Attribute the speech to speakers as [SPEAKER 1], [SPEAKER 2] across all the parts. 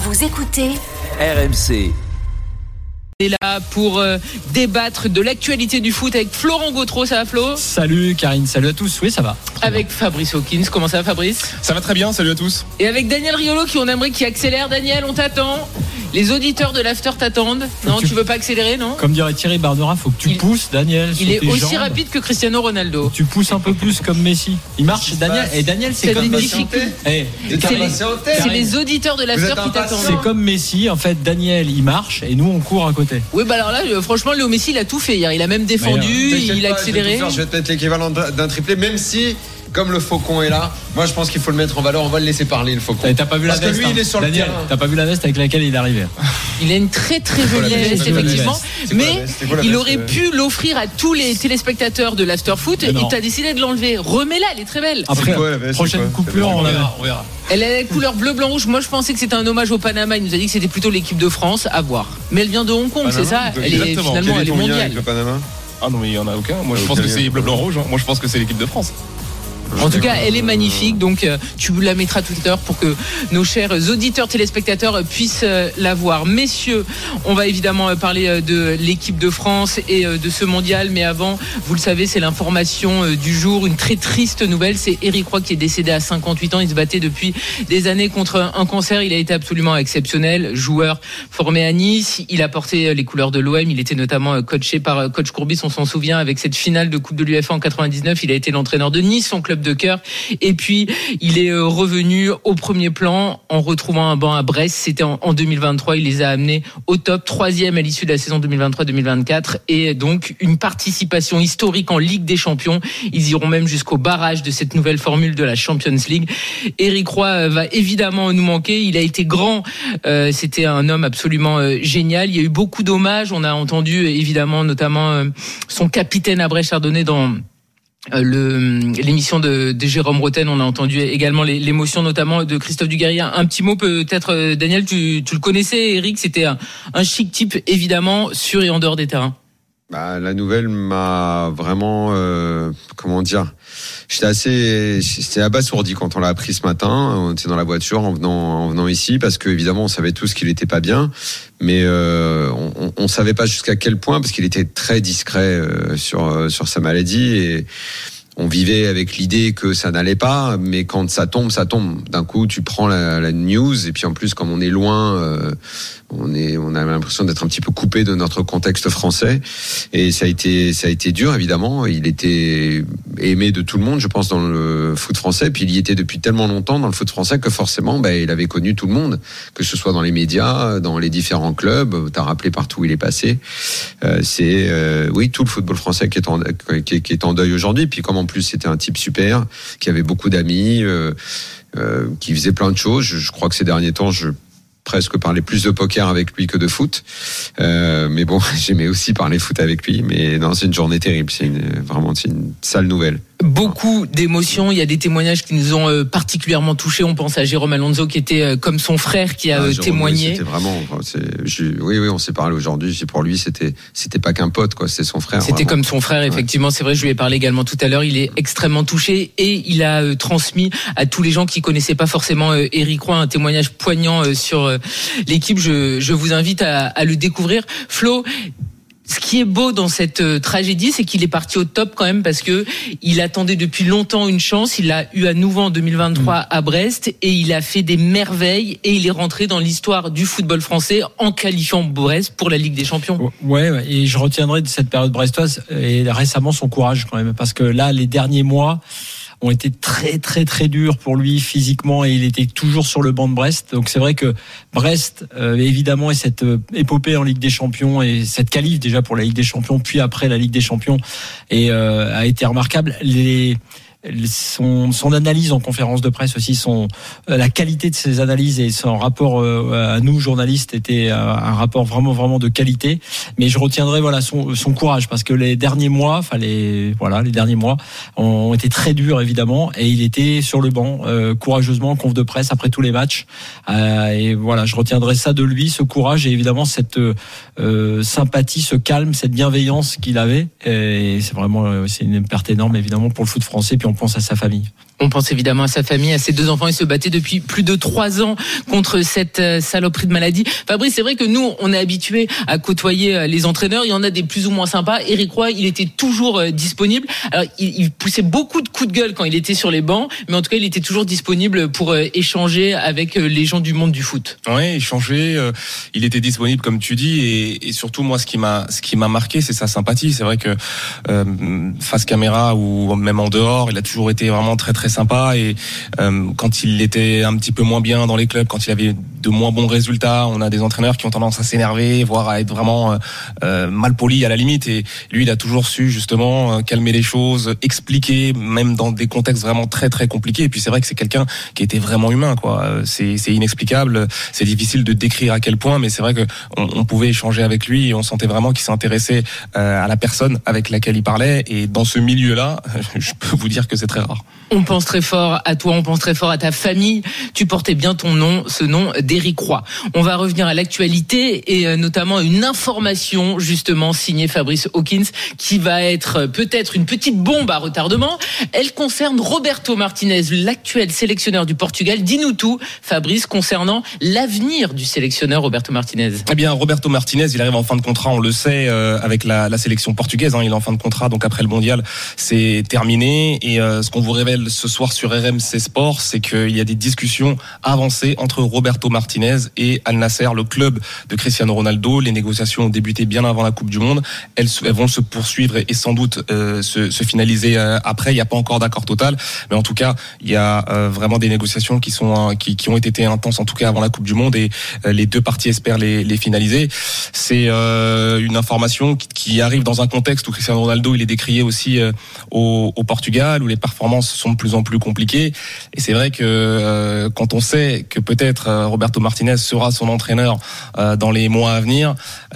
[SPEAKER 1] Vous écoutez
[SPEAKER 2] RMC.
[SPEAKER 3] On est là pour débattre de l'actualité du foot avec Florent Gautreau. Ça va, Flo ?
[SPEAKER 4] Salut Karine, salut à tous. Oui, ça va.
[SPEAKER 3] Avec Fabrice Hawkins. Comment ça va, Fabrice ?
[SPEAKER 5] Ça va très bien, salut à tous.
[SPEAKER 3] Et avec Daniel Riolo qui accélère. Daniel, on t'attend. Les auditeurs de l'After t'attendent. Non, tu veux pas accélérer, non ?
[SPEAKER 4] Comme dirait Thierry Barbera, faut que tu pousses, Daniel.
[SPEAKER 3] Il est aussi rapide que Cristiano Ronaldo.
[SPEAKER 4] Tu pousses un peu plus comme Messi. Il marche, Daniel. Et Daniel, c'est comme Messi.
[SPEAKER 3] C'est les auditeurs de l'After qui t'attendent.
[SPEAKER 4] C'est comme Messi, en fait. Daniel, il marche et nous, on court à côté.
[SPEAKER 3] Oui, bah alors là, franchement, Léo Messi, il a tout fait hier. Il a même défendu, il a accéléré.
[SPEAKER 5] Je vais te mettre l'équivalent d'un triplé, même si. Comme le Faucon est là, moi je pense qu'il faut le mettre en valeur. On va le laisser parler, le Faucon.
[SPEAKER 4] T'as pas vu la veste,
[SPEAKER 5] parce que lui, il est sur
[SPEAKER 4] Daniel,
[SPEAKER 5] le terrain.
[SPEAKER 4] T'as pas vu la veste avec laquelle il est arrivé.
[SPEAKER 3] Il a une très très jolie veste, effectivement. Mais il aurait pu l'offrir à tous les téléspectateurs de l'After Foot et t'as décidé de l'enlever. Remets-la, elle est très belle.
[SPEAKER 4] Après, prochaine coupure, on verra.
[SPEAKER 3] Elle a la couleur bleu, blanc, rouge. Moi je pensais que c'était un hommage au Panama. Il nous a dit que c'était plutôt l'équipe de France. À voir. Mais elle vient de Hong Kong, c'est ça ? Elle est mondiale.
[SPEAKER 5] Ah non, mais il y en a aucun. Moi je pense que c'est bleu, blanc, rouge. Moi je pense que c'est l'équipe de France.
[SPEAKER 3] En tout cas, elle est magnifique, donc tu la mettras tout à l'heure pour que nos chers auditeurs téléspectateurs puissent la voir. Messieurs, on va évidemment parler de l'équipe de France et de ce mondial, mais avant, vous le savez, c'est l'information du jour, une très triste nouvelle, c'est Éric Roy qui est décédé à 58 ans, il se battait depuis des années contre un cancer, il a été absolument exceptionnel, joueur formé à Nice, il a porté les couleurs de l'OM, il était notamment coaché par coach Courbis, on s'en souvient, avec cette finale de Coupe de l'UEFA en 99, il a été l'entraîneur de Nice, son club de cœur, et puis il est revenu au premier plan en retrouvant un banc à Brest. C'était en 2023, il les a amenés au top, 3e à l'issue de la saison 2023-2024, et donc une participation historique en Ligue des Champions. Ils iront même jusqu'au barrage de cette nouvelle formule de la Champions League. Éric Roy va évidemment nous manquer, il a été grand, c'était un homme absolument génial. Il y a eu beaucoup d'hommages, on a entendu évidemment notamment son capitaine Abré Chardonnay dans l'émission de Jérôme Roten. On a entendu également l'émotion notamment de Christophe Dugarry. Un petit mot peut-être, Daniel, tu le connaissais, Eric, c'était un chic type évidemment sur et en dehors des terrains.
[SPEAKER 5] La nouvelle m'a vraiment j'étais abasourdi quand on l'a appris ce matin. On était dans la voiture en venant ici parce que évidemment on savait tous qu'il était pas bien, mais on savait pas jusqu'à quel point, parce qu'il était très discret sur sa maladie, et on vivait avec l'idée que ça n'allait pas, mais quand ça tombe. D'un coup, tu prends la news, et puis en plus, comme on est loin, on a l'impression d'être un petit peu coupé de notre contexte français, et ça a été dur évidemment. Il était aimé de tout le monde, je pense, dans le foot français, puis il y était depuis tellement longtemps dans le foot français que forcément, il avait connu tout le monde, que ce soit dans les médias, dans les différents clubs. T'as rappelé partout où il est passé. C'est tout le football français qui est en deuil aujourd'hui. Puis comme en plus c'était un type super, qui avait beaucoup d'amis, qui faisait plein de choses. Je crois que ces derniers temps, je presque parler plus de poker avec lui que de foot, mais bon, j'aimais aussi parler foot avec lui. Mais non, c'est une journée terrible, c'est une sale nouvelle.
[SPEAKER 3] Beaucoup d'émotions, il y a des témoignages qui nous ont particulièrement touchés. On pense à Jérôme Alonso qui était comme son frère, qui a témoigné.
[SPEAKER 5] C'était vraiment, oui, on s'est parlé aujourd'hui. Pour lui, c'était pas qu'un pote, quoi. C'était son frère.
[SPEAKER 3] C'était vraiment comme son frère, effectivement. Ouais. C'est vrai, je lui ai parlé également tout à l'heure. Il est extrêmement touché, et il a transmis à tous les gens qui connaissaient pas forcément Éric Roy un témoignage poignant sur l'équipe. Je vous invite à le découvrir. Flo, ce qui est beau dans cette tragédie, c'est qu'il est parti au top quand même, parce que il attendait depuis longtemps une chance. Il l'a eu à nouveau en 2023 à Brest, et il a fait des merveilles, et il est rentré dans l'histoire du football français en qualifiant Brest pour la Ligue des Champions.
[SPEAKER 4] Ouais, et je retiendrai de cette période brestoise et récemment son courage quand même, parce que là, les derniers mois ont été très très très durs pour lui physiquement, et il était toujours sur le banc de Brest. Donc c'est vrai que Brest, évidemment, et cette épopée en Ligue des Champions, et cette qualif déjà pour la Ligue des Champions, puis après la Ligue des Champions, et a été remarquable. Son analyse en conférence de presse aussi, la qualité de ses analyses et son rapport à nous journalistes était un rapport vraiment de qualité. Mais je retiendrai son courage, parce que les derniers mois ont été très durs évidemment, et il était sur le banc courageusement en conf de presse après tous les matchs, et voilà, je retiendrai ça de lui, ce courage, et évidemment cette sympathie, ce calme, cette bienveillance qu'il avait, et c'est une perte énorme évidemment pour le foot français. Puis on pense à sa famille.
[SPEAKER 3] On pense évidemment à sa famille, à ses 2 enfants. Il se battait depuis plus de 3 ans contre cette saloperie de maladie. Fabrice, c'est vrai que nous, on est habitués à côtoyer les entraîneurs. Il y en a des plus ou moins sympas. Éric Roy, il était toujours disponible. Alors, il poussait beaucoup de coups de gueule quand il était sur les bancs, mais en tout cas, il était toujours disponible pour échanger avec les gens du monde du foot.
[SPEAKER 1] Oui, échanger. Il était disponible, comme tu dis, et surtout moi, ce qui m'a marqué, c'est sa sympathie. C'est vrai que face caméra ou même en dehors, il a toujours été vraiment très très sympa, et quand il était un petit peu moins bien dans les clubs, quand il avait de moins bons résultats, on a des entraîneurs qui ont tendance à s'énerver, voire à être vraiment mal polis à la limite, et lui il a toujours su justement calmer les choses, expliquer même dans des contextes vraiment très très compliqués. Et puis c'est vrai que c'est quelqu'un qui était vraiment humain, quoi. C'est inexplicable, c'est difficile de décrire à quel point, mais c'est vrai que on pouvait échanger avec lui et on sentait vraiment qu'il s'intéressait à la personne avec laquelle il parlait, et dans ce milieu-là, je peux vous dire que c'est très rare.
[SPEAKER 3] On pense très fort à toi, on pense très fort à ta famille. Tu portais bien ton nom, ce nom d'Éric Roy. On va revenir à l'actualité et notamment une information justement signée Fabrice Hawkins qui va être peut-être une petite bombe à retardement. Elle concerne Roberto Martinez, l'actuel sélectionneur du Portugal. Dis-nous tout, Fabrice, concernant l'avenir du sélectionneur Roberto Martinez.
[SPEAKER 1] Eh bien, Roberto Martinez, il arrive en fin de contrat, on le sait, avec la sélection portugaise. Il est en fin de contrat, donc après le mondial, c'est terminé. Et ce qu'on vous révèle ce soir sur RMC Sport, c'est qu'il y a des discussions avancées entre Roberto Martinez et Al Nasser, le club de Cristiano Ronaldo. Les négociations ont débuté bien avant la Coupe du Monde. Elles vont se poursuivre et sans doute se finaliser après. Il n'y a pas encore d'accord total, mais en tout cas, il y a vraiment des négociations qui ont été intenses, en tout cas avant la Coupe du Monde, et les deux parties espèrent les finaliser. C'est une information qui arrive dans un contexte où Cristiano Ronaldo, il est décrié aussi au Portugal, où les performances sont de plus en plus compliquées. Et c'est vrai que quand on sait que peut-être Roberto Martinez sera son entraîneur dans les mois à venir,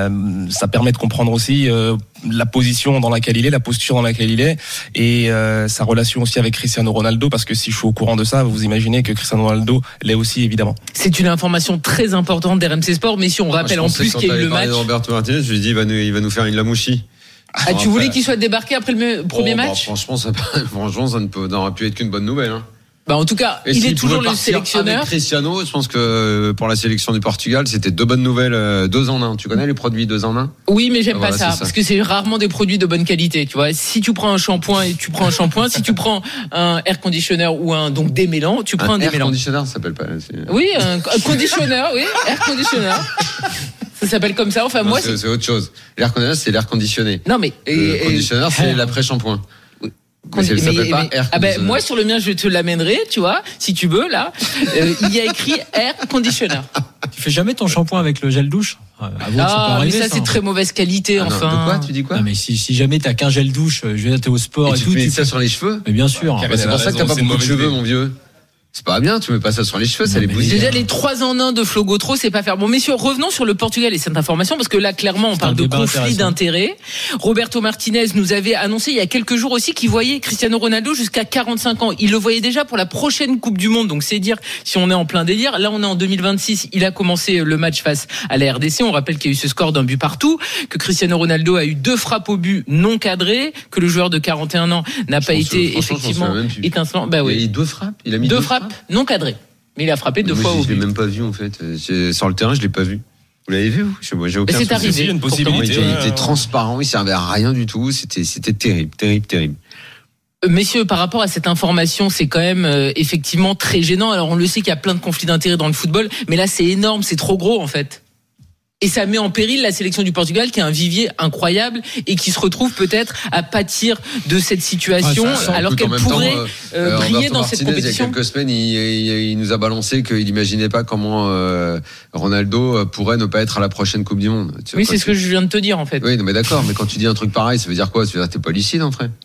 [SPEAKER 1] ça permet de comprendre aussi la position dans laquelle il est, la posture dans laquelle il est, et sa relation aussi avec Cristiano Ronaldo, parce que si je suis au courant de ça, vous imaginez que Cristiano Ronaldo l'est aussi, évidemment.
[SPEAKER 3] C'est une information très importante d'RMC Sport, mais si on rappelle en plus qu'il y a eu le match.
[SPEAKER 5] Roberto Martinez, je lui dis, il va nous faire une lamouchi.
[SPEAKER 3] Ah, tu voulais qu'il soit débarqué après le premier match?
[SPEAKER 5] Franchement, ça n'aurait pu être qu'une bonne nouvelle. Hein.
[SPEAKER 3] Bah en tout cas, il est toujours le sélectionneur.
[SPEAKER 5] Avec Cristiano, je pense que pour la sélection du Portugal, c'était 2 bonnes nouvelles, 2 en 1. Tu connais les produits 2 en 1?
[SPEAKER 3] Oui, mais j'aime pas ça, parce que c'est rarement des produits de bonne qualité. Tu vois, si tu prends un shampoing et tu prends un shampoing, si tu prends un air conditioner ou un démêlant, tu prends un démêlant.
[SPEAKER 5] Air conditioner, ça s'appelle pas.
[SPEAKER 3] Oui, un conditionneur, oui, air conditioner. Ça s'appelle comme ça. Enfin, non, moi,
[SPEAKER 5] c'est autre chose. L'air conditionné, c'est l'air conditionné.
[SPEAKER 3] Non, mais
[SPEAKER 5] le conditionneur, c'est l'après-shampoing. Mais ça s'appelle pas air conditioner.
[SPEAKER 3] Moi, sur le mien, je te l'amènerai, tu vois, si tu veux, là. Il y a écrit air conditioner.
[SPEAKER 4] Tu fais jamais ton shampoing avec le gel douche?
[SPEAKER 3] Mais ça, c'est très mauvaise qualité, enfin.
[SPEAKER 5] Non, de quoi? Tu dis quoi?
[SPEAKER 4] Non, mais si jamais t'as qu'un gel douche, je veux dire, t'es au sport et tout.
[SPEAKER 5] Tu mets ça sur les cheveux?
[SPEAKER 4] Mais bien sûr.
[SPEAKER 5] C'est pour ça que t'as pas beaucoup de cheveux, mon vieux. C'est pas bien, tu mets pas ça sur les cheveux, ça les bousille.
[SPEAKER 3] Déjà, les 3 en 1 de Flo Gautreau, c'est pas faire. Bon, messieurs, revenons sur le Portugal et cette information, parce que là, clairement, on parle de conflit d'intérêts. Roberto Martinez nous avait annoncé il y a quelques jours aussi qu'il voyait Cristiano Ronaldo jusqu'à 45 ans. Il le voyait déjà pour la prochaine Coupe du Monde, donc c'est dire si on est en plein délire. Là, on est en 2026. Il a commencé le match face à la RDC. On rappelle qu'il y a eu ce score d'un but partout, que Cristiano Ronaldo a eu 2 frappes au but non cadrées, que le joueur de 41 ans n'a pas été effectivement étincelant. Bah oui.
[SPEAKER 5] Il a eu 2 frappes. Il a mis
[SPEAKER 3] 2 frappes non cadré, mais il a frappé 2 fois au but.
[SPEAKER 5] Je l'ai même pas vu en fait. Sur le terrain, je l'ai pas vu. Vous l'avez vu, vous? Moi, j'ai aucun souci.
[SPEAKER 3] C'est arrivé.
[SPEAKER 1] Une possibilité.
[SPEAKER 5] Il était transparent, il servait à rien du tout. C'était terrible.
[SPEAKER 3] Messieurs, par rapport à cette information, c'est quand même effectivement très gênant. Alors on le sait qu'il y a plein de conflits d'intérêts dans le football, mais là c'est énorme, c'est trop gros en fait. Et ça met en péril la sélection du Portugal, qui est un vivier incroyable et qui se retrouve peut-être à pâtir de cette situation, alors qu'elle pourrait briller dans cette compétition.
[SPEAKER 5] Il y a quelques semaines, il nous a balancé qu'il n'imaginait pas comment Ronaldo pourrait ne pas être à la prochaine Coupe du Monde.
[SPEAKER 3] Oui, c'est ce que je viens de te dire en fait.
[SPEAKER 5] Oui, non, mais d'accord, mais quand tu dis un truc pareil, ça veut dire quoi? Ça veut dire que t'es pas lucide, en fait.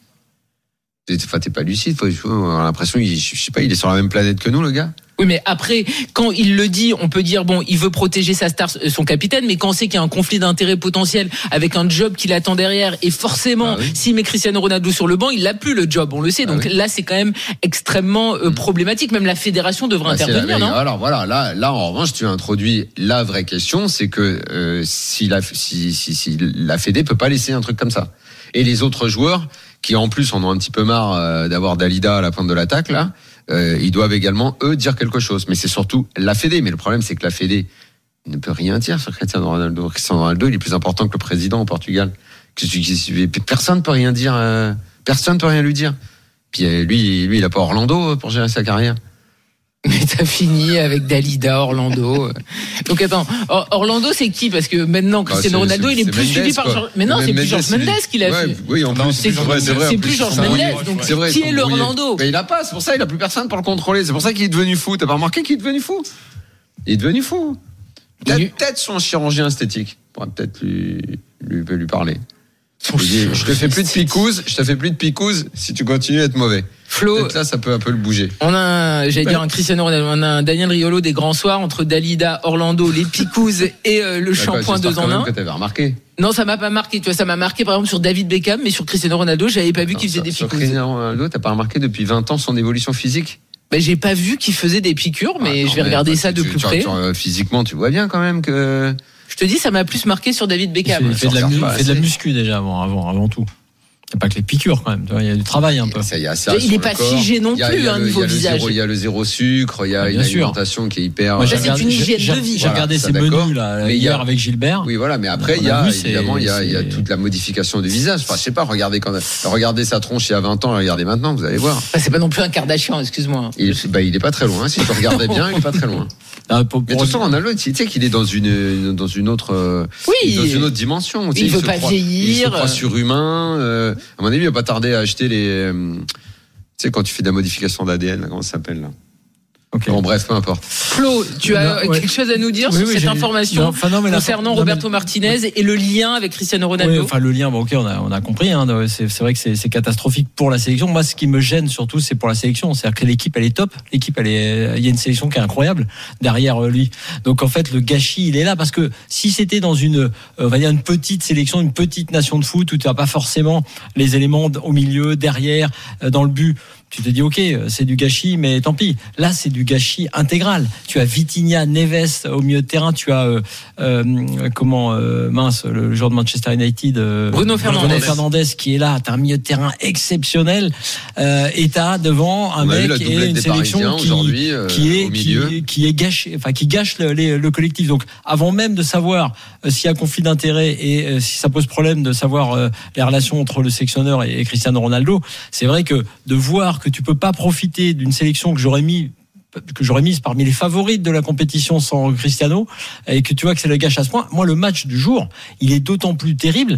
[SPEAKER 5] T'es pas lucide. On a l'impression, je sais pas, il est sur la même planète que nous, le gars.
[SPEAKER 3] Oui, mais après, quand il le dit, on peut dire, bon, il veut protéger sa star, son capitaine, mais quand on sait qu'il y a un conflit d'intérêts potentiel avec un job qui l'attend derrière, et forcément, s'il met Cristiano Ronaldo sur le banc, il n'a plus le job, on le sait. Donc là, c'est quand même extrêment problématique. Même la fédération devrait intervenir, non?
[SPEAKER 5] Alors voilà, là, en revanche, tu introduis la vraie question, c'est que si la Fédé peut pas laisser un truc comme ça. Et les autres joueurs qui en plus en ont un petit peu marre d'avoir Dalida à la pointe de l'attaque là, ils doivent également eux dire quelque chose. Mais c'est surtout la Fédé. Mais le problème c'est que la Fédé ne peut rien dire sur Cristiano Ronaldo. Cristiano Ronaldo, il est plus important que le président au Portugal. Personne ne peut rien dire. Personne ne peut rien lui dire. Puis lui, il a pas Orlando pour gérer sa carrière.
[SPEAKER 3] Mais t'as fini avec Dalida, Orlando. Donc attends, Orlando c'est qui? Parce que maintenant Cristiano Ronaldo il est plus suivi par Georges. Mais non, c'est plus Georges Mendes qui l'a fait.
[SPEAKER 5] Oui, en plus
[SPEAKER 3] c'est vrai. C'est plus Georges Mendes. Donc qui est le Orlando?
[SPEAKER 5] Mais il a pas. C'est pour ça il a plus personne pour le contrôler. C'est pour ça qu'il est devenu fou. T'as pas remarqué qu'il est devenu fou? Il est devenu fou. Peut-être son chirurgien esthétique pourra peut-être lui parler. Je te fais plus de picouse si tu continues à être mauvais.
[SPEAKER 3] Flo,
[SPEAKER 5] peut-être là ça peut un peu le bouger.
[SPEAKER 3] On a un Cristiano Ronaldo, on a un Daniel Riolo des grands soirs entre Dalida, Orlando, les picouses et le shampoing 2 en 1.
[SPEAKER 5] Que t'avais remarqué.
[SPEAKER 3] Non, ça m'a pas marqué. Tu vois, ça m'a marqué par exemple sur David Beckham, mais sur Cristiano Ronaldo, j'avais pas vu qu'il faisait des picouzes. Sur
[SPEAKER 5] Cristiano Ronaldo, t'as pas remarqué depuis 20 ans son évolution physique?
[SPEAKER 3] Ben, j'ai pas vu qu'il faisait des piqûres, mais je vais regarder ça de plus près.
[SPEAKER 5] Physiquement, tu vois bien quand même que.
[SPEAKER 3] Je te dis, ça m'a plus marqué sur David Beckham.
[SPEAKER 4] Il fait de la muscu déjà avant tout. C'est pas que les piqûres quand même. Il y a du travail un peu.
[SPEAKER 3] Il n'est pas figé non plus niveau visage.
[SPEAKER 5] Il y a le zéro sucre, il y a une alimentation qui est hyper.
[SPEAKER 3] Moi, c'est une hygiène de vie.
[SPEAKER 4] J'ai regardé ces menus là hier avec Gilbert.
[SPEAKER 5] Oui, voilà, mais après il y a toute la modification du visage. Enfin, je sais pas, regardez sa tronche il y a 20 ans, regardez maintenant, vous allez voir.
[SPEAKER 3] C'est pas non plus un Kardashian, excuse-moi.
[SPEAKER 5] Il est pas très loin. Si tu regardais bien, il est pas très loin. Mais de toute façon, Ronaldo, tu sais qu'il est dans une autre dimension.
[SPEAKER 3] Il veut pas vieillir.
[SPEAKER 5] Il se croit surhumain. À mon avis, il va pas tarder à acheter les. Tu sais, quand tu fais de la modification d'ADN, comment ça s'appelle là? Okay. Bon, bref, peu importe.
[SPEAKER 3] Flo, tu as quelque chose à nous dire sur cette information concernant Roberto Martinez et le lien avec Cristiano Ronaldo?
[SPEAKER 4] Oui, le lien, on a compris. C'est vrai que c'est catastrophique pour la sélection. Moi, ce qui me gêne surtout, c'est pour la sélection. C'est-à-dire que l'équipe, elle est top. Il y a une sélection qui est incroyable derrière lui. Donc, en fait, le gâchis, il est là parce que si c'était dans une petite sélection, une petite nation de foot où tu n'as pas forcément les éléments au milieu, derrière, dans le but, tu te dis ok, c'est du gâchis, mais tant pis. Là, c'est du gâchis intégral. Tu as Vitinha, Neves au milieu de terrain. Tu as le joueur de Manchester United,
[SPEAKER 3] Bruno
[SPEAKER 4] Fernandes qui est là. T'as un milieu de terrain exceptionnel et t'as devant un mec et une sélection qui est gâché, enfin qui gâche le collectif. Donc, avant même de savoir s'il y a conflit d'intérêts et si ça pose problème de savoir les relations entre le sélectionneur et Cristiano Ronaldo, c'est vrai que de voir que tu peux pas profiter d'une sélection que j'aurais mise parmi les favorites de la compétition sans Cristiano et que tu vois que c'est le gâche à ce point. Moi, le match du jour, il est d'autant plus terrible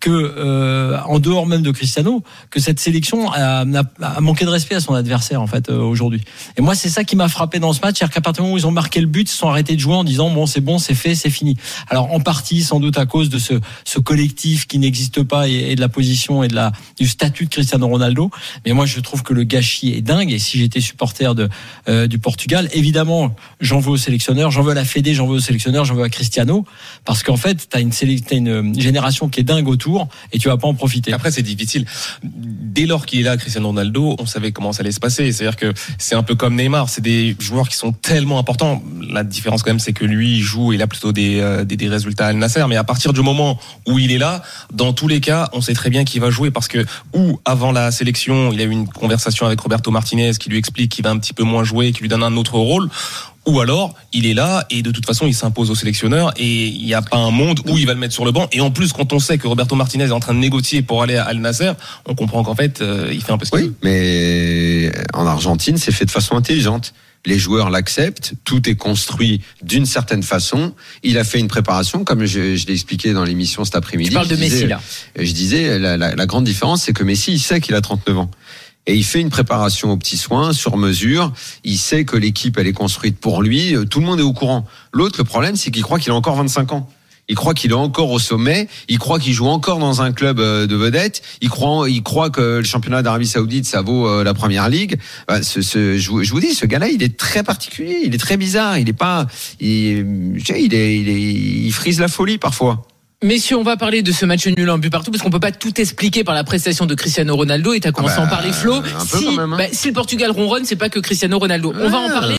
[SPEAKER 4] que en dehors même de Cristiano, que cette sélection a manqué de respect à son adversaire en fait aujourd'hui. Et moi, c'est ça qui m'a frappé dans ce match, c'est-à-dire qu'à partir du moment où ils ont marqué le but, ils se sont arrêtés de jouer en disant bon, c'est fait, c'est fini. Alors en partie sans doute à cause de ce collectif qui n'existe pas et de la position et du statut de Cristiano Ronaldo. Mais moi, je trouve que le gâchis est dingue. Et si j'étais supporter du Portugal, évidemment, j'en veux au sélectionneur, j'en veux à la Fédé, j'en veux au sélectionneur, j'en veux à Cristiano, parce qu'en fait, t'as une génération qui est dingue autour et tu vas pas en profiter.
[SPEAKER 1] Après, c'est difficile. Dès lors qu'il est là, Cristiano Ronaldo, on savait comment ça allait se passer. C'est-à-dire que c'est un peu comme Neymar, c'est des joueurs qui sont tellement importants. La différence quand même, c'est que lui, il joue, il a plutôt des résultats à Al Nasser, mais à partir du moment où il est là, dans tous les cas, on sait très bien qu'il va jouer parce que avant la sélection, il a eu une conversation avec Roberto Martinez qui lui explique qu'il va un petit peu moins jouer, qui lui donne un autre rôle, ou alors il est là et de toute façon il s'impose au sélectionneur et il n'y a pas un monde où il va le mettre sur le banc. Et en plus, quand on sait que Roberto Martinez est en train de négocier pour aller à Al Nasser, on comprend qu'en fait il fait un peu ce qu'il veut.
[SPEAKER 5] Oui, mais en Argentine c'est fait de façon intelligente. Les joueurs l'acceptent, tout est construit d'une certaine façon. Il a fait une préparation, comme je l'ai expliqué dans l'émission cet après-midi.
[SPEAKER 3] Tu parles de Messi là.
[SPEAKER 5] Je disais, la grande différence, c'est que Messi, il sait qu'il a 39 ans. Et il fait une préparation aux petits soins, sur mesure. Il sait que l'équipe, elle est construite pour lui. Tout le monde est au courant. L'autre, le problème, c'est qu'il croit qu'il a encore 25 ans. Il croit qu'il est encore au sommet. Il croit qu'il joue encore dans un club de vedettes. Il croit que le championnat d'Arabie Saoudite, ça vaut la première ligue. Je vous dis, ce gars-là, il est très particulier. Il est très bizarre. Il frise la folie parfois.
[SPEAKER 3] Messieurs, on va parler de ce match nul en but partout parce qu'on peut pas tout expliquer par la prestation de Cristiano Ronaldo et t'as commencé à en parler, Flo. Si le Portugal ronronne, c'est pas que Cristiano Ronaldo. On va en parler.